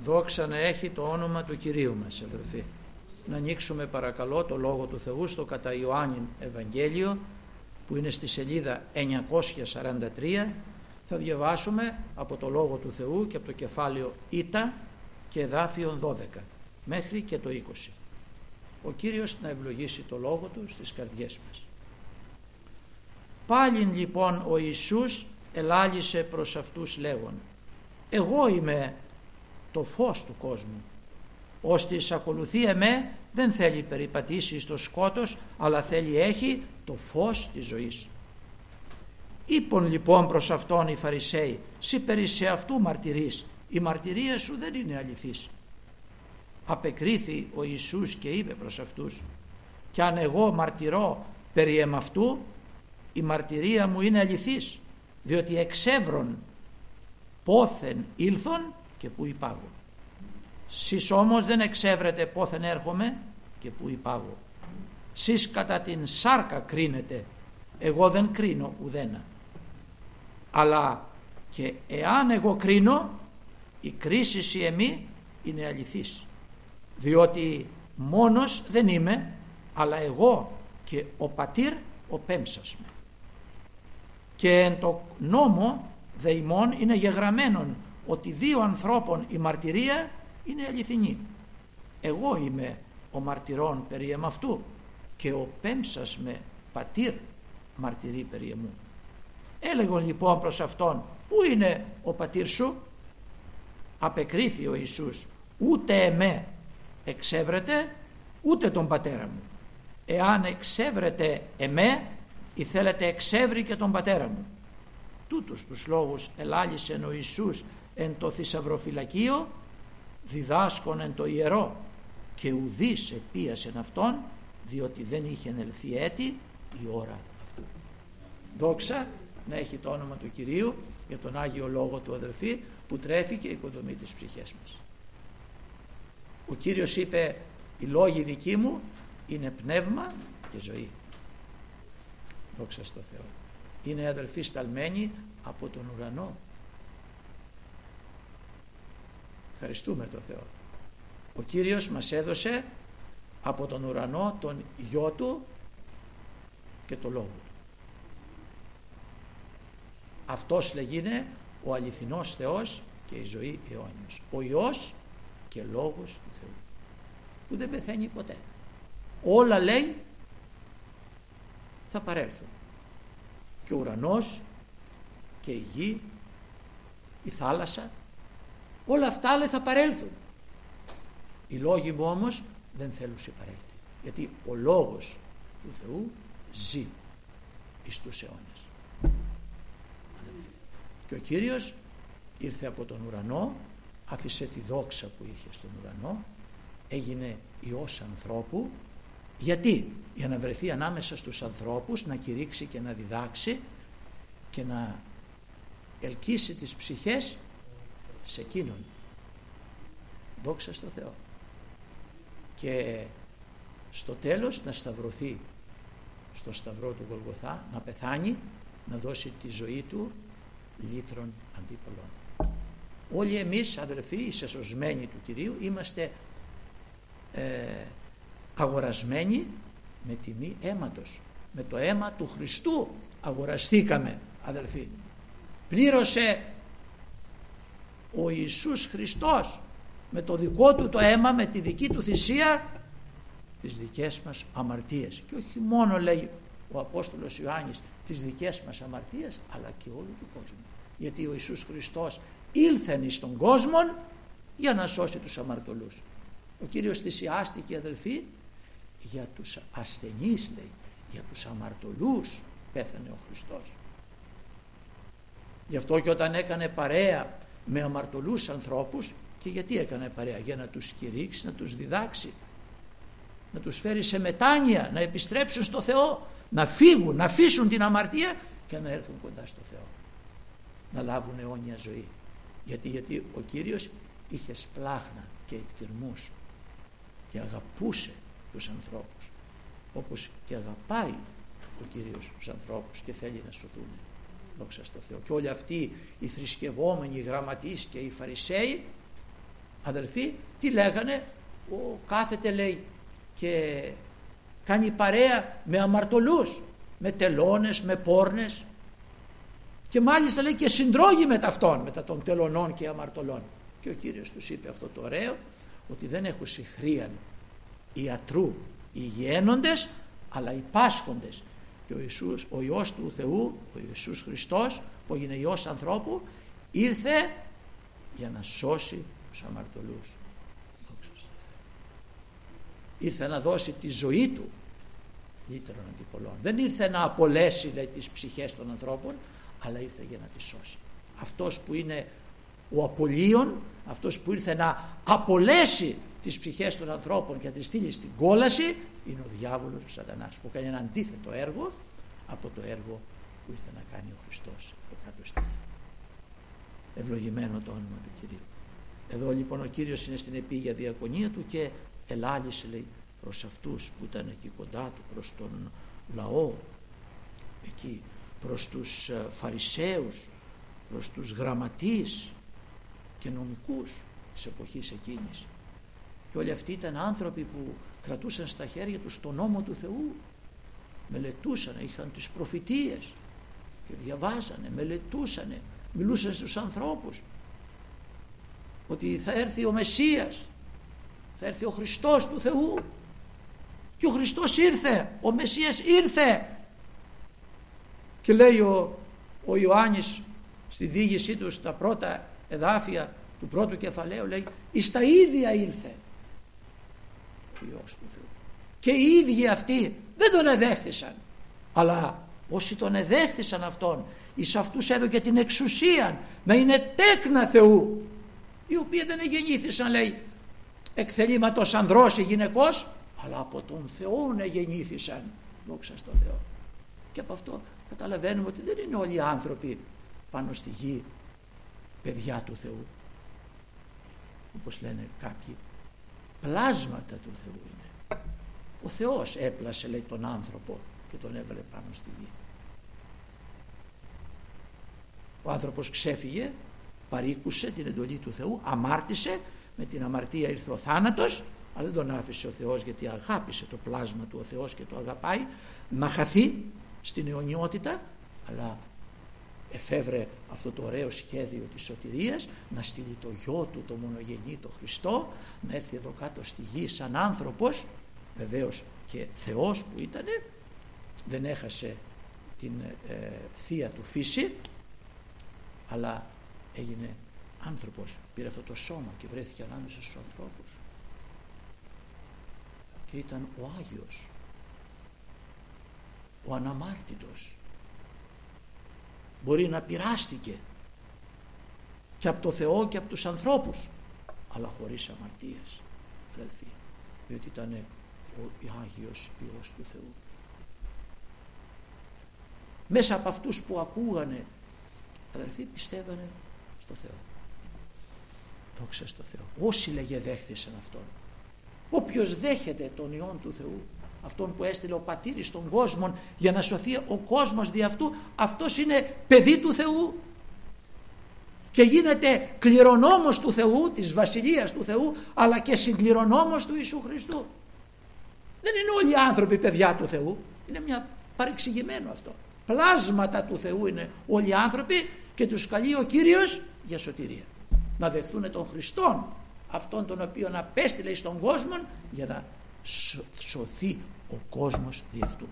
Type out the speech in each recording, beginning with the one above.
Δόξα να έχει το όνομα του Κυρίου μας, αδελφοί. Να ανοίξουμε παρακαλώ το Λόγο του Θεού στο κατά Ιωάννην Ευαγγέλιο, που είναι στη σελίδα 943. Θα διαβάσουμε από το Λόγο του Θεού και από το κεφάλαιο Ήτα και εδάφιο 12 μέχρι και το 20. Ο Κύριος να ευλογήσει το Λόγο Του στις καρδιές μας. Πάλιν λοιπόν ο Ιησούς ελάλησε προς αυτούς λέγον: εγώ είμαι το φως του κόσμου. Ώστις ακολουθεί εμέ δεν θέλει περιπατήσει στο σκότος, αλλά θέλει έχει το φως της ζωής. Είπον λοιπόν προς αυτόν οι Φαρισαίοι: σύ περί σε αυτού μαρτυρείς, η μαρτυρία σου δεν είναι αληθής. Απεκρίθη ο Ιησούς και είπε προς αυτούς: κι αν εγώ μαρτυρώ περί εμαυτού, η μαρτυρία μου είναι αληθής, διότι εξεύρων πόθεν ήλθον και που υπάγω. Σεις όμως δεν εξεύρετε πόθεν έρχομαι και που υπάγω. Σεις κατά την σάρκα κρίνετε, εγώ δεν κρίνω ουδένα. Αλλά και εάν εγώ κρίνω, η κρίσις η εμή είναι αληθής, διότι μόνος δεν είμαι, αλλά εγώ και ο πατήρ ο πέμψας με. Και εν το νόμο δε ημών είναι γεγραμμένον ότι δύο ανθρώπων η μαρτυρία είναι αληθινή. Εγώ είμαι ο μαρτυρών περί εμαυτού και ο πέμψας με πατήρ μαρτυρεί περί εμού. Έλεγον λοιπόν προς αυτόν: πού είναι ο πατήρ σου? Απεκρίθη ο Ιησούς: ούτε εμέ εξεύρετε, ούτε τον πατέρα μου. Εάν εξεύρετε εμέ, ή θέλετε εξεύρει και τον πατέρα μου. Τούτους τους λόγους ελάλησεν ο Ιησούς εν το θησαυροφυλακείο, διδάσκον εν το ιερό, και ουδείς επίασεν αυτόν, διότι δεν είχε ελθεί έτη η ώρα αυτού. Δόξα να έχει το όνομα του Κυρίου για τον Άγιο Λόγο του, αδελφοί, που τρέφει και οικοδομεί τις ψυχές μας. Ο Κύριος είπε: οι λόγοι δικοί μου είναι πνεύμα και ζωή. Δόξα στο Θεό. Είναι, αδελφοί, σταλμένοι από τον ουρανό. Ευχαριστούμε τον Θεό. Ο Κύριος μας έδωσε από τον ουρανό τον Υιό Του και το Λόγο Του. Αυτός λέγεινε ο αληθινός Θεός και η ζωή αιώνιος. Ο Υιός και Λόγος του Θεού, που δεν πεθαίνει ποτέ. Όλα, λέει, θα παρέλθουν. Και ο ουρανός και η γη, η θάλασσα, όλα αυτά, λέει, θα παρέλθουν. Οι λόγοι μου όμως δεν θέλουν να παρέλθει, γιατί ο Λόγος του Θεού ζει εις τους αιώνες. Και ο Κύριος ήρθε από τον ουρανό, άφησε τη δόξα που είχε στον ουρανό, έγινε Υιός ανθρώπου. Γιατί? Για να βρεθεί ανάμεσα στους ανθρώπους, να κηρύξει και να διδάξει και να ελκύσει τις ψυχές σε εκείνον. Δόξα στο Θεό. Και στο τέλος να σταυρωθεί στο σταυρό του Γολγοθά, να πεθάνει, να δώσει τη ζωή του λύτρων αντίπολων. Όλοι εμείς, αδελφοί, οι σεσωσμένοι του Κυρίου, είμαστε αγορασμένοι με τιμή αίματος. Με το αίμα του Χριστού αγοραστήκαμε, αδελφοί. Πλήρωσε ο Ιησούς Χριστός με το δικό του το αίμα, με τη δική του θυσία, τις δικές μας αμαρτίες. Και όχι μόνο, λέει ο Απόστολος Ιωάννης, τις δικές μας αμαρτίες, αλλά και όλου του κόσμου. Γιατί ο Ιησούς Χριστός ήλθεν εις τον κόσμο για να σώσει τους αμαρτωλούς. Ο Κύριος θυσιάστηκε, αδελφοί, για τους ασθενείς, λέει, για τους αμαρτωλούς πέθανε ο Χριστός. Γι' αυτό και όταν έκανε παρέα με αμαρτωλούς ανθρώπους, και γιατί έκανε παρέα? Για να τους κηρύξει, να τους διδάξει, να τους φέρει σε μετάνοια, να επιστρέψουν στο Θεό, να φύγουν, να αφήσουν την αμαρτία και να έρθουν κοντά στο Θεό, να λάβουν αιώνια ζωή. Γιατί ο Κύριος είχε σπλάχνα και εκτιρμούς και αγαπούσε τους ανθρώπους, όπως και αγαπάει ο Κύριος τους ανθρώπους και θέλει να σωθούν. Δόξα στο Θεό. Και όλοι αυτοί οι θρησκευόμενοι, οι γραμματείς και οι Φαρισαίοι Αδελφοί, τι λέγανε? Κάθεται, λέει, και κάνει παρέα με αμαρτωλούς, με τελώνες, με πόρνες, και μάλιστα, λέει, και συντρώγει μετά αυτόν, μετά των τελωνών και αμαρτωλών. Και ο Κύριος τους είπε αυτό το ωραίο, ότι δεν έχουν συχρίαν ιατρού οι γένοντες, αλλά οι πάσχοντες. Και ο Υιός του Θεού, ο Ιησούς Χριστός, που έγινε Υιός ανθρώπου, ήρθε για να σώσει τους αμαρτωλούς. Ήρθε να δώσει τη ζωή του λύτερων αντιπολών. Δεν ήρθε να απολέσει, λέει, τις ψυχές των ανθρώπων, αλλά ήρθε για να τις σώσει. Αυτός που είναι ο απολύων, αυτός που ήρθε να απολέσει τις ψυχές των ανθρώπων και να τις στείλει στην κόλαση, είναι ο διάβολος, ο σατανάς, που κάνει ένα αντίθετο έργο από το έργο που ήρθε να κάνει ο Χριστός εδώ κάτω στη γη. Ευλογημένο το όνομα του Κυρίου. Εδώ λοιπόν ο Κύριος είναι στην επίγεια διακονία του και ελάλησε, λέει, προς αυτούς που ήταν εκεί κοντά του, προς τον λαό εκεί, προς τους Φαρισαίους, προς τους γραμματείς και νομικούς της εποχής εκείνης. Και όλοι αυτοί ήταν άνθρωποι που κρατούσαν στα χέρια τους τον νόμο του Θεού, μελετούσαν, είχαν τις προφητείες και διαβάζανε, μελετούσανε, μιλούσαν στους ανθρώπους ότι θα έρθει ο Μεσσίας, θα έρθει ο Χριστός του Θεού. Και ο Χριστός ήρθε, ο Μεσσίας ήρθε. Και λέει ο Ιωάννης στη διήγησή του στα πρώτα εδάφια του πρώτου κεφαλαίου, λέει, εις τα ίδια ήλθε ο Υιός του Θεού. Και οι ίδιοι αυτοί δεν τον εδέχθησαν, αλλά όσοι τον εδέχθησαν αυτόν, εις αυτούς έδωκε την εξουσία να είναι τέκνα Θεού, οι οποίοι δεν εγεννήθησαν, λέει, εκ θελήματος ανδρός ή γυναικός, αλλά από τον Θεό εγεννήθησαν, δόξα στο Θεό. Και από αυτό καταλαβαίνουμε ότι δεν είναι όλοι οι άνθρωποι πάνω στη γη παιδιά του Θεού, όπως λένε κάποιοι, πλάσματα του Θεού είναι. Ο Θεός έπλασε, λέει, τον άνθρωπο και τον έβαλε πάνω στη γη. Ο άνθρωπος ξέφυγε, παρήκουσε την εντολή του Θεού, αμάρτησε, με την αμαρτία ήρθε ο θάνατος, αλλά δεν τον άφησε ο Θεός, γιατί αγάπησε το πλάσμα του ο Θεός και το αγαπάει, να χαθεί στην αιωνιότητα, αλλά εφεύρε αυτό το ωραίο σχέδιο της σωτηρίας, να στείλει το γιο του, το μονογενή, το Χριστό, να έρθει εδώ κάτω στη γη σαν άνθρωπος, βεβαίως και Θεός που ήτανε, δεν έχασε την θεία του φύση, αλλά έγινε άνθρωπος, πήρε αυτό το σώμα και βρέθηκε ανάμεσα στους ανθρώπους και ήταν ο Άγιος, ο αναμάρτητος. Μπορεί να πειράστηκε και από το Θεό και από τους ανθρώπους, αλλά χωρίς αμαρτίες, αδελφοί, διότι ήταν ο Άγιος Υιός του Θεού. Μέσα από αυτούς που ακούγανε, αδελφοί, πιστεύανε στο Θεό. Δόξα στο Θεό. Όσοι, λέγε, δέχθησαν αυτόν. Όποιος δέχεται τον Υιόν του Θεού, αυτόν που έστειλε ο Πατήρης στον κόσμο για να σωθεί ο κόσμος δι' αυτού, αυτός είναι παιδί του Θεού και γίνεται κληρονόμος του Θεού, της Βασιλείας του Θεού, αλλά και συγκληρονόμος του Ιησού Χριστού. Δεν είναι όλοι οι άνθρωποι παιδιά του Θεού, είναι μια παρεξηγημένο αυτό. Πλάσματα του Θεού είναι όλοι οι άνθρωποι και τους καλεί ο Κύριος για σωτηρία. Να δεχθούν τον Χριστόν, αυτόν τον οποίον απέστειλε στον κόσμο για να σωθεί ο κόσμος δι' αυτού.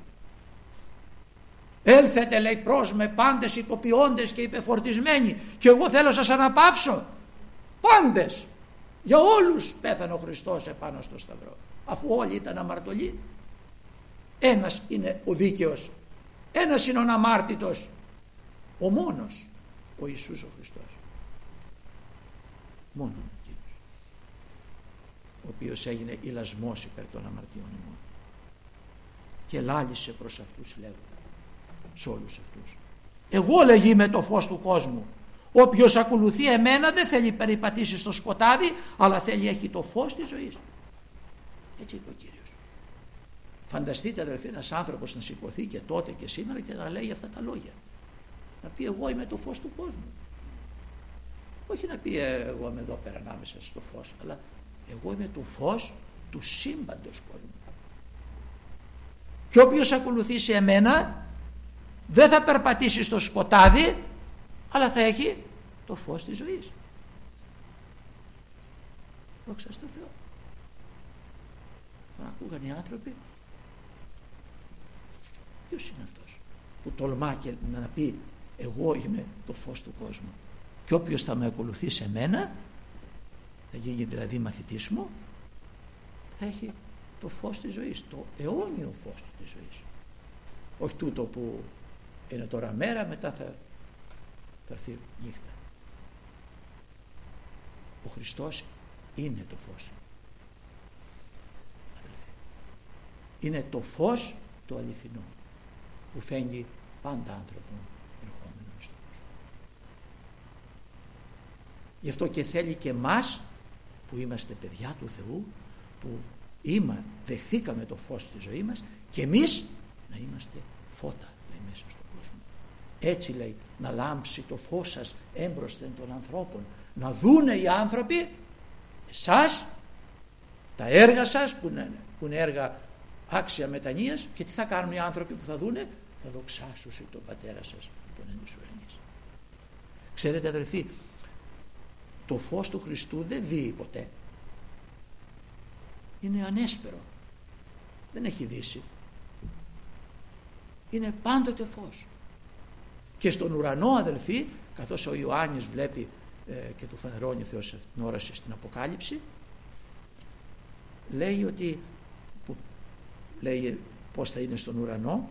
Έλθετε, λέει, προς με πάντες οικοποιώντες και υπεφορτισμένοι, και εγώ θέλω σας αναπαύσω. Πάντες, για όλους πέθανε ο Χριστός επάνω στο σταυρό, αφού όλοι ήταν αμαρτωλοί. Ένας είναι ο δίκαιος, ένας είναι ο αναμάρτητος, ο μόνος, ο Ιησούς ο Χριστός. Μόνο ο Κύριος, ο οποίος έγινε ηλασμός υπέρ των αμαρτιών ημών και λάλησε προς αυτούς, λέγω, σε όλους αυτούς. Εγώ, λέγει, είμαι το φως του κόσμου. Όποιος ακολουθεί εμένα δεν θέλει περιπατήσει στο σκοτάδι, αλλά θέλει έχει το φως της ζωής. Έτσι είπε ο Κύριος. Φανταστείτε, αδελφοί, ένας άνθρωπος να σηκωθεί και τότε και σήμερα και να λέει αυτά τα λόγια, να πει εγώ είμαι το φως του κόσμου. Όχι να πει εγώ είμαι εδώ πέρα ανάμεσα στο φως, αλλά εγώ είμαι το φως του σύμπαντος κόσμου. Και όποιος ακολουθήσει εμένα δεν θα περπατήσει στο σκοτάδι, αλλά θα έχει το φως της ζωής. Δόξα τω Θεώ. Θα ακούγαν οι άνθρωποι, ποιος είναι αυτός που τολμά και να πει εγώ είμαι το φως του κόσμου, και όποιος θα με ακολουθεί σε μένα, θα γίνει δηλαδή μαθητής μου, θα έχει το φως της ζωής, το αιώνιο φως της ζωής. Όχι τούτο που είναι τώρα μέρα, μετά θα έρθει νύχτα. Ο Χριστός είναι το φως, αδελφοί. Είναι το φως το αληθινό που φαίνει πάντα άνθρωπον ερχόμενον στον κόσμο. Γι' αυτό και θέλει και μας που είμαστε παιδιά του Θεού, που δεχθήκαμε το φως στη ζωή μας, και εμείς να είμαστε φώτα, λέει, μέσα στον κόσμο. Έτσι λέει, να λάμψει το φως σας έμπροσθεν των ανθρώπων, να δούνε οι άνθρωποι εσάς, τα έργα σας που είναι έργα άξια μετανοίας. Και τι θα κάνουν οι άνθρωποι που θα δούνε? Θα δοξάσουν τον Πατέρα σας τον εν της ουρανής. Ξέρετε αδελφοί, το φως του Χριστού δεν δύει ποτέ. Είναι ανέσπερο, δεν έχει δύσει, είναι πάντοτε φως. Και στον ουρανό, αδελφοί, καθώς ο Ιωάννης βλέπει και του φανερώνει ο Θεός την όραση στην Αποκάλυψη, λέει ότι λέει πως θα είναι στον ουρανό.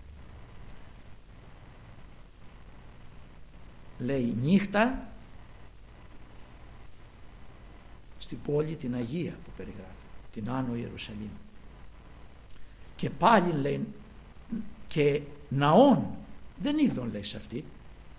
Λέει νύχτα στην πόλη την Αγία που περιγράφει, την Άνω Ιερουσαλήμ. Και πάλι λέει, και ναών δεν είδον, λέει, σε αυτή,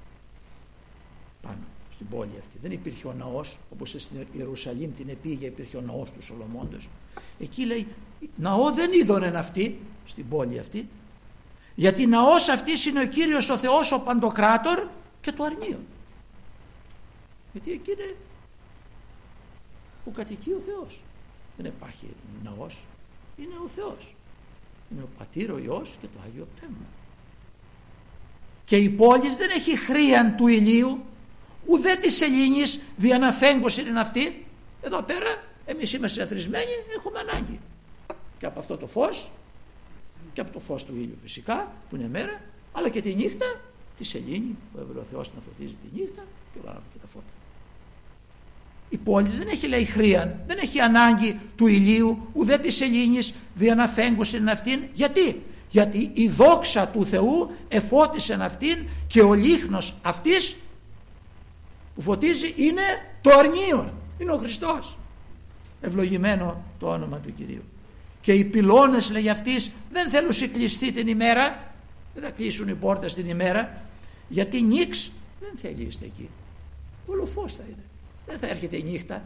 πάνω στην πόλη αυτή. Δεν υπήρχε ο ναός, όπως στην Ιερουσαλήμ την επίγεια υπήρχε ο ναός του Σολομώντος. Εκεί λέει ναό δεν είδον αυτή, στην πόλη αυτή, γιατί ναός αυτής είναι ο Κύριος ο Θεός, ο Παντοκράτορ και το αρνίον. Γιατί εκεί είναι που κατοικεί ο Θεός. Δεν υπάρχει ναός, είναι ο Θεός. Είναι ο Πατήρ, ο Υιός και το Άγιο Πνεύμα. Και η πόλη δεν έχει χρίαν του ηλίου, ουδέ της σελήνης διαναφέγκος είναι αυτή. Εδώ πέρα εμείς είμαστε αθροισμένοι, έχουμε ανάγκη και από αυτό το φως και από το φως του ήλιου φυσικά που είναι μέρα, αλλά και τη νύχτα τη σελήνη που έβαλε ο Θεός να φωτίζει τη νύχτα και βάλαμε και τα φώτα. Η πόλη δεν έχει, λέει, χρίαν, δεν έχει ανάγκη του ηλίου ουδέ της σελήνης διαναφέγκος είναι αυτήν. Γιατί η δόξα του Θεού εφώτισε αυτήν, και ο λίχνος αυτής που φωτίζει είναι το αρνίον, είναι ο Χριστός. Ευλογημένο το όνομα του Κυρίου. Και οι πυλώνες, λέει, αυτής δεν θέλουν κλειστεί την ημέρα, δεν θα κλείσουν οι πόρτες την ημέρα, γιατί νύξ δεν θέλει είστε εκεί, όλο φως θα είναι, δεν θα έρχεται η νύχτα.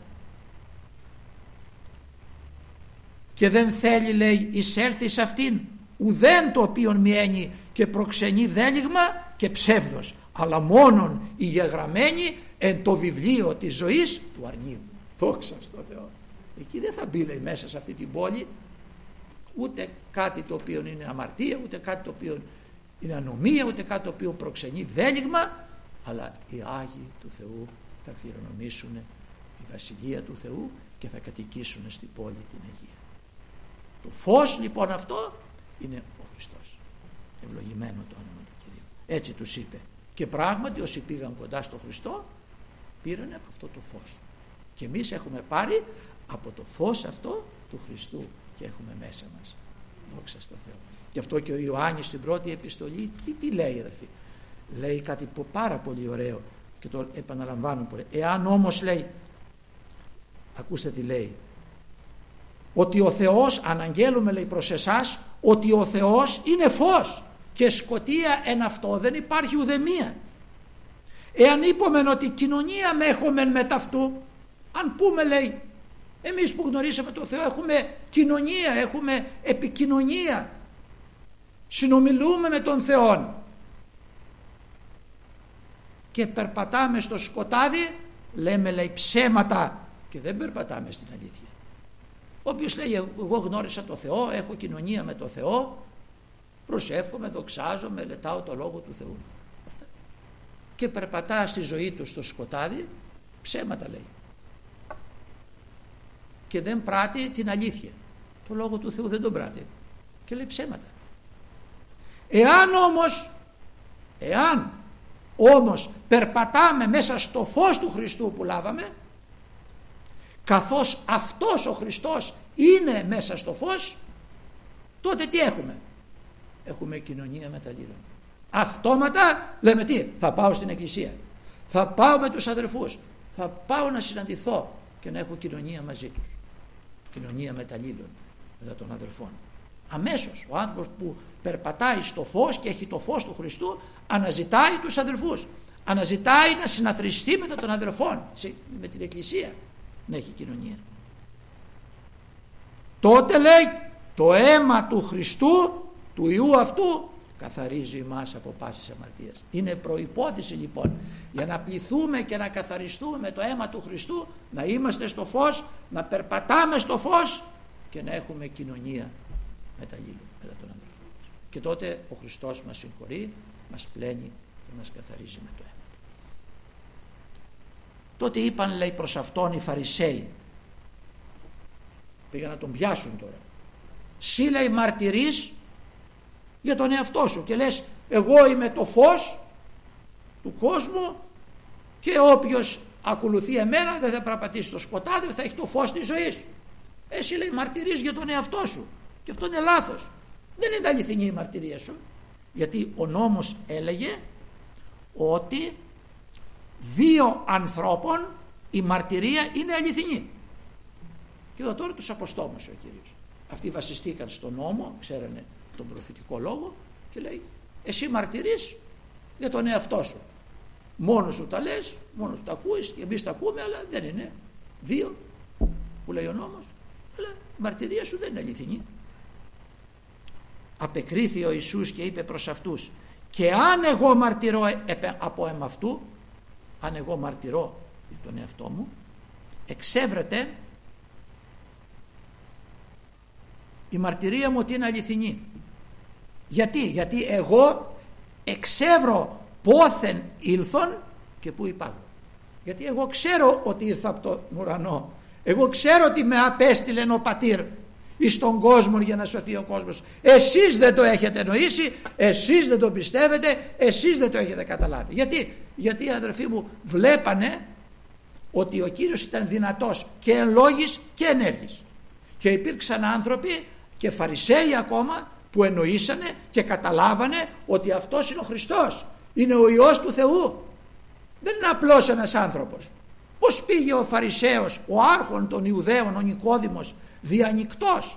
Και δεν θέλει, λέει, εισέλθει σε αυτήν ουδέν το οποίον μιένει και προξενεί δέλιγμα και ψεύδος, αλλά μόνον οι γεγραμμένοι εν το βιβλίο της ζωής του αρνίου. Δόξα στο Θεό. Εκεί δεν θα μπει, λέει, μέσα σε αυτή την πόλη ούτε κάτι το οποίο είναι αμαρτία, ούτε κάτι το οποίο είναι ανομία, ούτε κάτι το οποίο προξενεί δέλιγμα, αλλά οι Άγιοι του Θεού θα κληρονομήσουν τη βασιλεία του Θεού και θα κατοικήσουν στην πόλη την Αγία. Το φως λοιπόν αυτό είναι ο Χριστός. Ευλογημένο το όνομα του Κυρίου. Έτσι τους είπε. Και πράγματι όσοι πήγαν κοντά στο Χριστό πήραν από αυτό το φως. Και εμείς έχουμε πάρει από το φως αυτό του Χριστού και έχουμε μέσα μας. Δόξα στο Θεό. Γι' αυτό και ο Ιωάννης στην πρώτη επιστολή τι λέει, αδελφοί? Λέει κάτι πάρα πολύ ωραίο και το επαναλαμβάνω πολύ. Εάν όμως, λέει, ακούστε τι λέει, ότι ο Θεός, αναγγέλουμε, λέει, προς εσάς ότι ο Θεός είναι φως και σκοτία εν αυτό δεν υπάρχει ουδεμία. Εάν είπομεν ότι κοινωνία με έχομεν με ταυτού, αν πούμε, λέει, εμείς που γνωρίσαμε τον Θεό έχουμε κοινωνία, έχουμε επικοινωνία, συνομιλούμε με τον Θεό, και περπατάμε στο σκοτάδι, λέμε, λέει, ψέματα και δεν περπατάμε στην αλήθεια. Όποιος λέει εγώ γνώρισα το Θεό, έχω κοινωνία με το Θεό, προσεύχομαι, δοξάζω, μελετάω το Λόγο του Θεού, αυτά, και περπατά στη ζωή του στο σκοτάδι, ψέματα λέει και δεν πράττει την αλήθεια, το Λόγο του Θεού δεν τον πράττει και λέει ψέματα. Εάν όμως περπατάμε μέσα στο φως του Χριστού που λάβαμε, καθώς αυτός ο Χριστός είναι μέσα στο φως, τότε τι έχουμε? Έχουμε κοινωνία με τα αλλήλων. Αυτόματα λέμε τι? Θα πάω στην εκκλησία, θα πάω με τους αδερφούς, θα πάω να συναντηθώ και να έχω κοινωνία μαζί τους, κοινωνία με τα αλλήλων, μετά των αδερφών. Αμέσως ο άνθρωπος που περπατάει στο φως και έχει το φως του Χριστού αναζητάει τους αδερφούς, αναζητάει να συναθριστεί μετά των αδερφών, με την εκκλησία να έχει κοινωνία. Τότε λέει το αίμα του Χριστού, του Ιού αυτού, καθαρίζει εμάς από πάσης αμαρτίας. Είναι προϋπόθεση λοιπόν για να πληθούμε και να καθαριστούμε με το αίμα του Χριστού, να είμαστε στο φως, να περπατάμε στο φως και να έχουμε κοινωνία με τα αλλήλων, μετά τον αδερφό μας. Και τότε ο Χριστός μας συγχωρεί, μας πλένει και μας καθαρίζει με το αίμα του. Τότε είπαν, λέει, προς αυτόν οι Φαρισαίοι, πήγαν να τον πιάσουν τώρα, «Συ, λέει, μαρτυρείς για τον εαυτό σου και λες εγώ είμαι το φως του κόσμου και όποιος ακολουθεί εμένα δεν θα περπατήσει στο σκοτάδι, θα έχει το φως της ζωής. Εσύ, λέει, μαρτυρείς για τον εαυτό σου και αυτό είναι λάθος. Δεν είναι αληθινή η μαρτυρία σου, γιατί ο νόμος έλεγε ότι δύο ανθρώπων η μαρτυρία είναι αληθινή. Και εδώ τώρα τους αποστόμωσε ο Κύριος. Αυτοί βασιστήκαν στον νόμο, ξέρανε τον προφητικό λόγο και λέει εσύ μαρτυρείς για τον εαυτό σου. Μόνος σου τα λες, μόνος σου τα ακούεις και εμείς τα ακούμε, αλλά δεν είναι δύο που λέει ο νόμος, αλλά η μαρτυρία σου δεν είναι αληθινή. Απεκρίθη ο Ιησούς και είπε προς αυτούς, και αν εγώ μαρτυρώ από εμαυτού, αν εγώ μαρτυρώ για τον εαυτό μου, εξέβρεται η μαρτυρία μου ότι είναι αληθινή. Γιατί εγώ εξεύρω πόθεν ήλθον και πού υπάγω. Γιατί εγώ ξέρω ότι ήρθα από τον ουρανό, εγώ ξέρω ότι με απέστειλεν ο Πατήρ εις τον κόσμο για να σωθεί ο κόσμος. Εσείς δεν το έχετε νοήσει, εσείς δεν το πιστεύετε, εσείς δεν το έχετε καταλάβει. Γιατί αδερφοί μου βλέπανε ότι ο Κύριος ήταν δυνατός και εν λόγης και εν έργης. Και υπήρξαν άνθρωποι και Φαρισαίοι ακόμα που εννοήσανε και καταλάβανε ότι αυτός είναι ο Χριστός, είναι ο Υιός του Θεού, δεν είναι απλώς ένας άνθρωπος. Πώς πήγε ο Φαρισαίος, ο άρχον των Ιουδαίων, ο Νικόδημος, διανυκτός,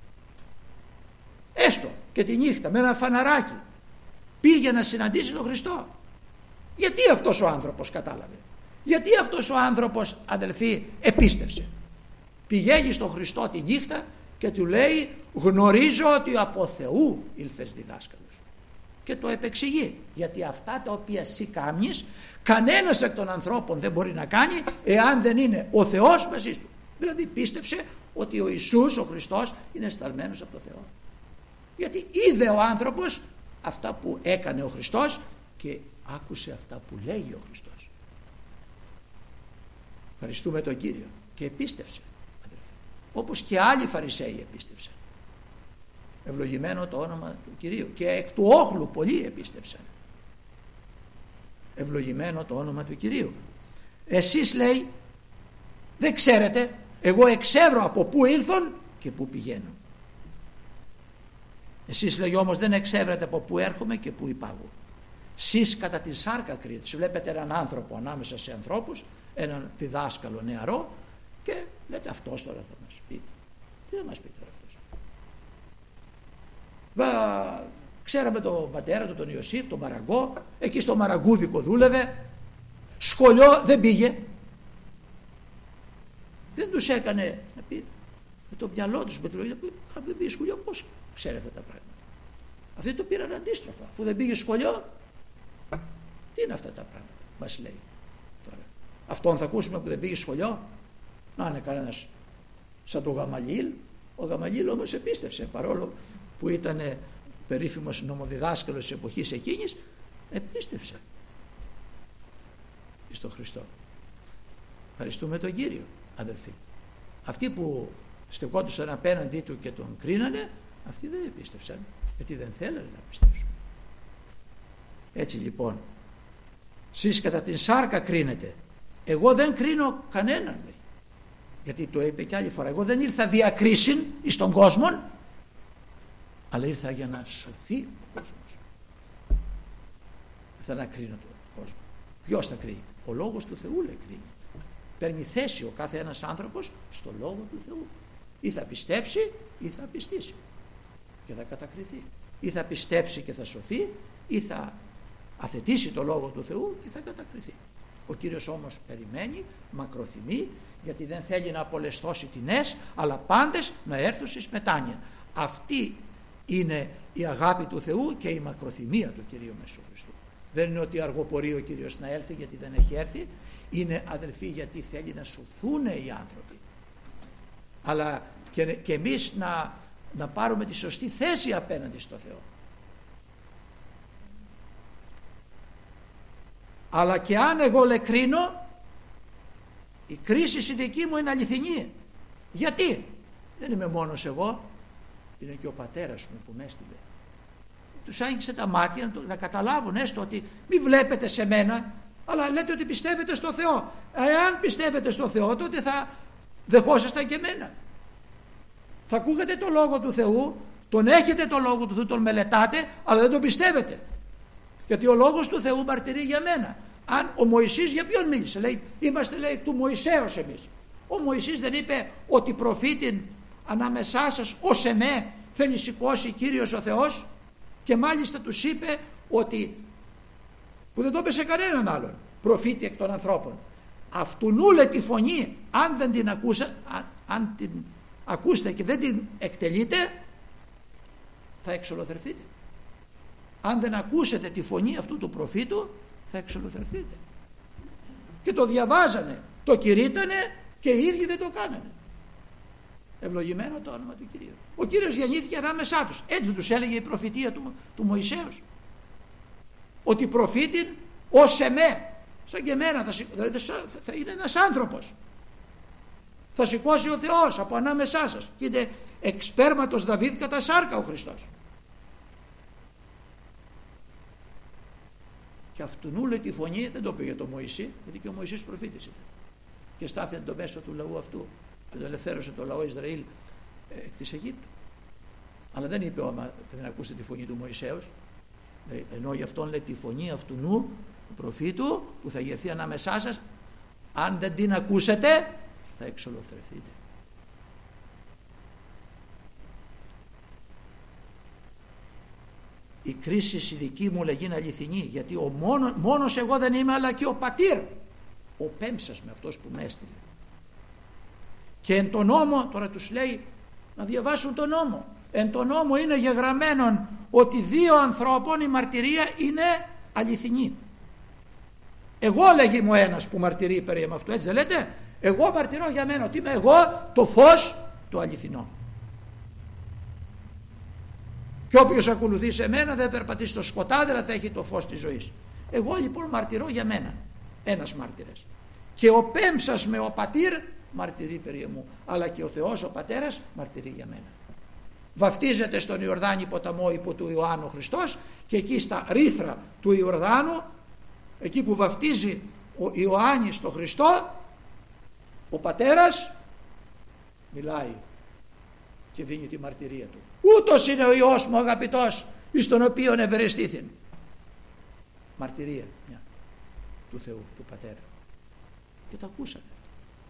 έστω και τη νύχτα με ένα φαναράκι, πήγε να συναντήσει τον Χριστό. Γιατί αυτός ο άνθρωπος κατάλαβε, γιατί αυτός ο άνθρωπος, αδελφοί, επίστευσε. Πηγαίνει στον Χριστό τη νύχτα και του λέει γνωρίζω ότι από Θεού ήλθες διδάσκαλος, και το επεξηγεί, γιατί αυτά τα οποία εσύ κάνεις κανένας εκ των ανθρώπων δεν μπορεί να κάνει εάν δεν είναι ο Θεός μαζί του. Δηλαδή πίστεψε ότι ο Ιησούς ο Χριστός είναι σταλμένος από το Θεό, γιατί είδε ο άνθρωπος αυτά που έκανε ο Χριστός και άκουσε αυτά που λέγει ο Χριστός. Ευχαριστούμε τον Κύριο. Και επίστευσε, όπως και άλλοι Φαρισαίοι επίστευσαν. Ευλογημένο το όνομα του Κυρίου. Και εκ του όχλου πολλοί επίστευσαν. Ευλογημένο το όνομα του Κυρίου. Εσείς, λέει, δεν ξέρετε, εγώ εξεύρω από πού ήλθον και πού πηγαίνω. Εσείς, λέει, όμως δεν εξεύρετε από πού έρχομαι και πού υπάγω. Σεις κατά τη σάρκα κρίνετε. Βλέπετε έναν άνθρωπο ανάμεσα σε ανθρώπους, έναν διδάσκαλο νεαρό, και λέτε αυτός τώρα θα μας πει. Τι θα μας πει τώρα αυτός? Ξέραμε τον πατέρα του, τον Ιωσήφ, τον Μαραγκό, εκεί στο Μαραγκούδικο δούλευε, σχολείο δεν πήγε, δεν τους έκανε να πει με το μυαλό τους, με τη λογική, δεν πήγε σχολείο, πώς ξέρει αυτά τα πράγματα? Αυτοί το πήραν αντίστροφα, αφού δεν πήγε σχολείο, τι είναι αυτά τα πράγματα μας λέει τώρα? Αυτόν θα ακούσουμε που δεν πήγε σχολείο? Να είναι κανένας σαν τον Γαμαλιήλ. Ο Γαμαλιήλ όμως επίστευσε, παρόλο που ήταν περίφημος νομοδιδάσκαλος της εποχής εκείνης, επίστευσε στον Χριστό. Ευχαριστούμε τον Κύριο, αδελφοί. Αυτοί που στεκόντουσαν απέναντί του και τον κρίνανε, αυτοί δεν επίστευσαν, γιατί δεν θέλανε να πιστέψουν. Έτσι λοιπόν, σεις κατά την σάρκα κρίνετε, εγώ δεν κρίνω κανέναν, λέει. Γιατί το είπε και άλλη φορά, εγώ δεν ήρθα διακρίσιν εις τον κόσμο, αλλά ήρθα για να σωθεί ο κόσμος. Ήρθα να κρίνω τον κόσμο. Ποιος θα κρίνει? Ο λόγος του Θεού, λέει, κρίνει. Παίρνει θέση ο κάθε ένας άνθρωπος στο λόγο του Θεού. Ή θα πιστέψει ή θα πιστήσει και θα κατακριθεί. Ή θα πιστέψει και θα σωθεί, ή θα αθετήσει το λόγο του Θεού και θα κατακριθεί. Ο Κύριος όμως περιμένει, μακροθυμεί, γιατί δεν θέλει να απολεσθώσει τινές, αλλά πάντες να έρθουν στις μετάνοια. Αυτή είναι η αγάπη του Θεού και η μακροθυμία του Κυρίου Μεσού Χριστού. Δεν είναι ότι αργοπορεί ο Κύριος να έρθει γιατί δεν έχει έρθει. Είναι, αδελφοί, γιατί θέλει να σωθούν οι άνθρωποι. Αλλά και εμείς να πάρουμε τη σωστή θέση απέναντι στο Θεό. Αλλά και αν εγώ κρίνω, η κρίση η δική μου είναι αληθινή. Γιατί? Δεν είμαι μόνος εγώ, είναι και ο πατέρας μου που με έστειλε. Τους άγγιξε τα μάτια να καταλάβουν έστω ότι μη βλέπετε σε μένα, αλλά λέτε ότι πιστεύετε στο Θεό. Εάν πιστεύετε στο Θεό, τότε θα δεχόσασταν και εμένα. Θα ακούγατε το λόγο του Θεού, τον έχετε το λόγο του Θεού, τον μελετάτε, αλλά δεν τον πιστεύετε. Γιατί ο λόγος του Θεού μαρτυρεί για μένα. Αν ο Μωυσής για ποιον μίλησε? Λέει, είμαστε, λέει, του Μωυσέως εμείς. Ο Μωυσής δεν είπε ότι προφήτην ανάμεσά σας ως εμέ θέλει σηκώσει Κύριος ο Θεός? Και μάλιστα τους είπε ότι, που δεν το είπε σε κανέναν άλλον, προφήτη εκ των ανθρώπων, αυτουνού, λέει, τη φωνή, αν δεν την αν την ακούσετε και δεν την εκτελείτε, θα εξολοθρευτείτε. Αν δεν ακούσετε τη φωνή αυτού του προφήτου, θα εξολοθρευτείτε. Και το διαβάζανε, το κηρύττανε και οι ίδιοι δεν το κάνανε. Ευλογημένο το όνομα του Κυρίου. Ο Κύριος γεννήθηκε ανάμεσά τους. Έτσι τους έλεγε η προφητεία του Μωυσέως. Ότι προφήτην ως εμέ, σαν και εμένα, δηλαδή θα είναι ένας άνθρωπος. Θα σηκώσει ο Θεός από ανάμεσά σας. Και είναι εξπέρματος Δαβίδ κατά σάρκα ο Χριστός. Και αυτουνού, λέει, τη φωνή δεν το πήγε το Μωυσή, γιατί και ο Μωυσής προφήτης ήταν. Και στάθηκε το μέσο του λαού αυτού και το ελευθέρωσε το λαό Ισραήλ εκ της Αιγύπτου. Αλλά δεν είπε, άμα δεν ακούσετε τη φωνή του Μωυσέως, ενώ γι' αυτόν, λέει, τη φωνή αυτουνού του προφήτου που θα γερθεί ανάμεσά σας, αν δεν την ακούσετε θα εξολοθρευτείτε. Η κρίση η δική μου, λέγει, είναι αληθινή, γιατί μόνος εγώ δεν είμαι, αλλά και ο πατήρ, ο πέμψας με αυτός που με έστειλε. Και εν τον νόμο, τώρα τους λέει να διαβάσουν τον νόμο, εν τον νόμο είναι γεγραμμένον ότι δύο ανθρώπων η μαρτυρία είναι αληθινή. Εγώ, λέγει, μου ένας που μαρτυρεί περί με αυτό, έτσι δεν λέτε? Εγώ μαρτυρώ για μένα ότι είμαι εγώ το φως το αληθινό. Και όποιος ακολουθεί σε μένα δεν περπατήσει στο σκοτάδι, αλλά θα έχει το φως της ζωής. Εγώ λοιπόν μαρτυρώ για μένα, ένας μάρτυρας. Και ο πέμψας με ο πατήρ μαρτυρεί περί εμού, αλλά και ο Θεός ο Πατέρας μαρτυρεί για μένα. Βαφτίζεται στον Ιορδάνη ποταμό υπό του Ιωάννου Χριστός, και εκεί στα ρήθρα του Ιορδάνου, εκεί που βαφτίζει ο Ιωάννης τον Χριστό, ο Πατέρας μιλάει και δίνει τη μαρτυρία του. Ούτως είναι ο Υιός μου αγαπητός, εις τον οποίον ευερεστήθην. Μαρτυρία μια του Θεού, του Πατέρα. Και το ακούσανε αυτό.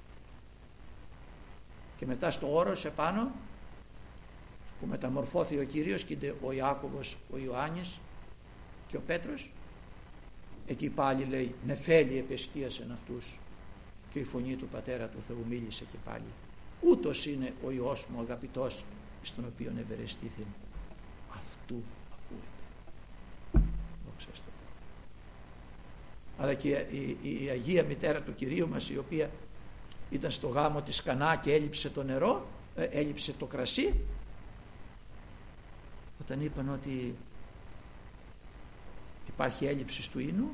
Και μετά στο όρος επάνω που μεταμορφώθηκε ο Κύριος, και είναι ο Ιάκωβος, ο Ιωάννης και ο Πέτρος, εκεί πάλι, λέει, νεφέλη επεσκίασεν αυτούς, και η φωνή του Πατέρα του Θεού μίλησε και πάλι. Ούτως είναι ο Υιός μου αγαπητός, στον οποίον ευερεστήθην. Αυτού ακούετε. Δόξα στο Θεό. αλλά και η Αγία Μητέρα του Κυρίου μας, η οποία ήταν στο γάμο της Κανά και έλειψε το νερό, έλειψε το κρασί, όταν είπαν ότι υπάρχει έλλειψη του ίνου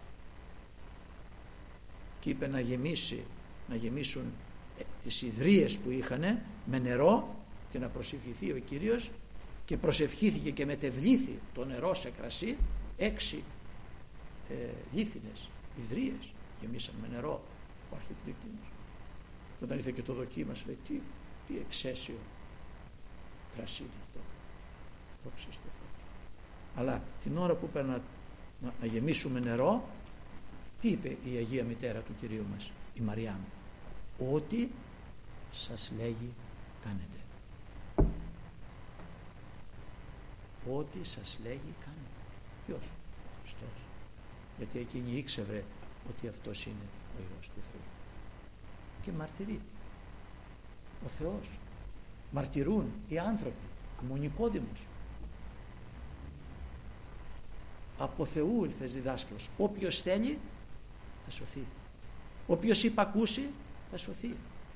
και είπε να γεμίσουν τις ιδρύες που είχαν με νερό και να προσευχηθεί ο Κύριος, και προσευχήθηκε και μετεβλήθη το νερό σε κρασί. 6 λίθινες ιδρύες γεμίσαν με νερό ο αρχιτρίκτηνος. Και όταν ήρθε και το δοκίμασε, λέει, τι εξαίσιο κρασί είναι αυτό, δόξα στο Θεό. Αλλά την ώρα που είπε να γεμίσουμε νερό, τι είπε η Αγία Μητέρα του Κυρίου μας, η Μαριά μου? Ό,τι σας λέγει κάνετε. Ό,τι σας λέγει κάνετε. Ποιος? Ο Χριστός. Γιατί εκείνη ήξερε ότι αυτός είναι ο Υιός του Θεού και μαρτυρεί. Ο Θεός, μαρτυρούν οι άνθρωποι, ο Νικόδημος. Από Θεού ήλθες διδάσκαλος. Όποιος θέλει θα σωθεί. Όποιος υπακούσει θα σωθεί.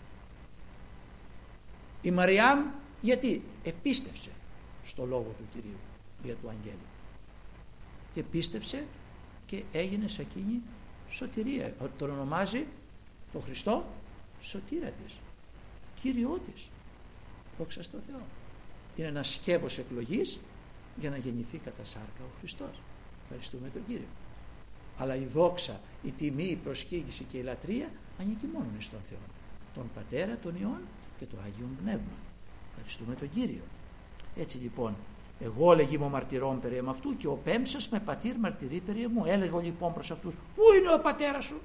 Η Μαριάμ γιατί? Επίστευσε στο λόγο του Κυρίου δια του Αγγέλου και πίστεψε και έγινε σε εκείνη σωτηρία. Τον ονομάζει το Χριστό σωτήρα της, Κύριό της. Δόξα στο Θεό. Είναι ένα σκεύος εκλογής για να γεννηθεί κατά σάρκα ο Χριστός. Ευχαριστούμε τον Κύριο. Αλλά η δόξα, η τιμή, η προσκύνηση και η λατρεία ανήκει μόνο στον Θεό, τον Πατέρα, τον Υιόν και το Άγιον Πνεύμα. Ευχαριστούμε τον Κύριο. Έτσι λοιπόν, εγώ λεγήμαι μαρτυρών περί εμ' αυτού και ο πέμψας με πατήρ μαρτυρεί περί εμού. Έλεγω λοιπόν προς αυτούς, πού είναι ο πατέρας σου?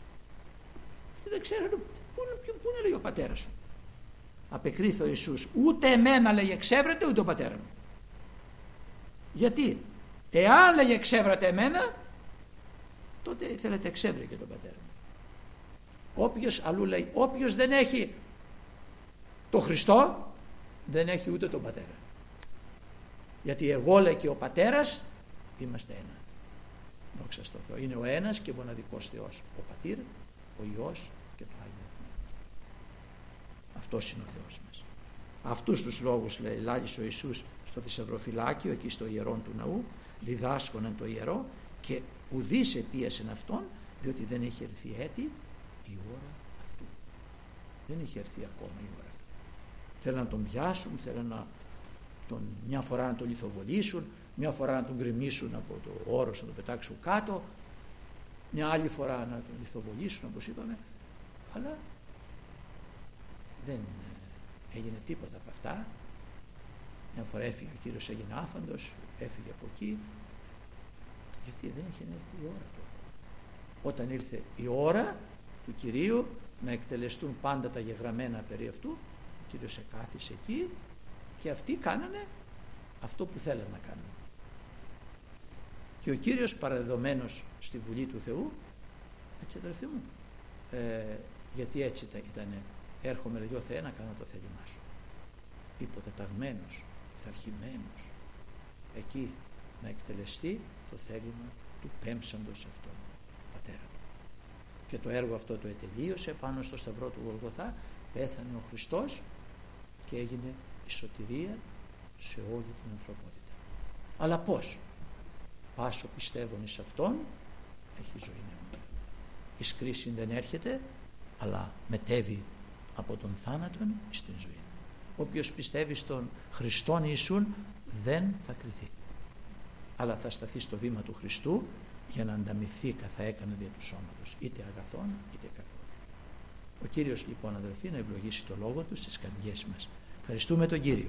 Αυτοί δεν ξέρουν πού είναι, λέει, ο πατέρας σου. Απεκρίθη ο Ιησούς, ούτε εμένα, λέει, εξέβρατε, ούτε ο πατέρα μου. Γιατί? Εάν, λέει, εξέβρατε εμένα, τότε θέλετε εξέβρε και τον πατέρα μου. Όποιος, αλλού λέει, όποιος δεν έχει το Χριστό δεν έχει ούτε τον πατέρα. Γιατί εγώ, λέει, και ο πατέρας είμαστε ένα. Δόξα στο Θεό. Είναι ο ένας και μοναδικός Θεός, ο Πατήρ, ο Υιός και το Άγιο Πνεύμα. Αυτός είναι ο Θεός μας. Αυτούς τους λόγους, λέει, λάλησε ο Ιησούς στο θησαυροφυλάκιο, εκεί στο ιερόν του ναού, διδάσκοναν το ιερό, και ουδής επίασεν αυτόν, διότι δεν έχει έρθει έτη η ώρα αυτού. Δεν έχει έρθει ακόμα η ώρα του. Θέλουν να τον πιάσουν, θέλουν μια φορά να τον λιθοβολήσουν, μια φορά να τον γκρεμίσουν από το όρος, να τον πετάξουν κάτω, μια άλλη φορά να τον λιθοβολήσουν, όπως είπαμε, αλλά δεν έγινε τίποτα από αυτά. Μια φορά έφυγε ο Κύριος, έγινε άφαντος, έφυγε από εκεί, γιατί δεν είχε έρθει η ώρα του. Όταν ήρθε η ώρα του Κυρίου να εκτελεστούν πάντα τα γεγραμμένα περί αυτού, ο Κύριος εκάθισε εκεί και αυτοί κάνανε αυτό που θέλανε να κάνουν. Και ο Κύριος, παραδεδομένος στη Βουλή του Θεού, έτσι, αδερφοί μου, γιατί έτσι ήταν, έρχομαι, λέει, ο Θεέ, να κάνω το θέλημά σου. Υποτεταγμένος, πειθαρχημένος, εκεί να εκτελεστεί το θέλημα του πέμψαντος αυτόν, πατέρα του. Και το έργο αυτό το ετελείωσε πάνω στο σταυρό του Γολγοθά, πέθανε ο Χριστός και έγινε η σωτηρία σε όλη την ανθρωπότητα. Αλλά πώς? Πάσο πιστεύων εις αυτόν έχει ζωή νεότητα. Εις κρίση δεν έρχεται, αλλά μετέβει από τον θάνατον στην ζωή. Όποιος πιστεύει στον Χριστόν Ιησούν δεν θα κριθεί, αλλά θα σταθεί στο βήμα του Χριστού για να ανταμυφθεί καθά έκανε δια του σώματος, είτε αγαθών είτε κακών. Ο Κύριος λοιπόν, αδελφοί, να ευλογήσει το λόγο του στις καρδιές μας. Ευχαριστούμε τον Κύριο.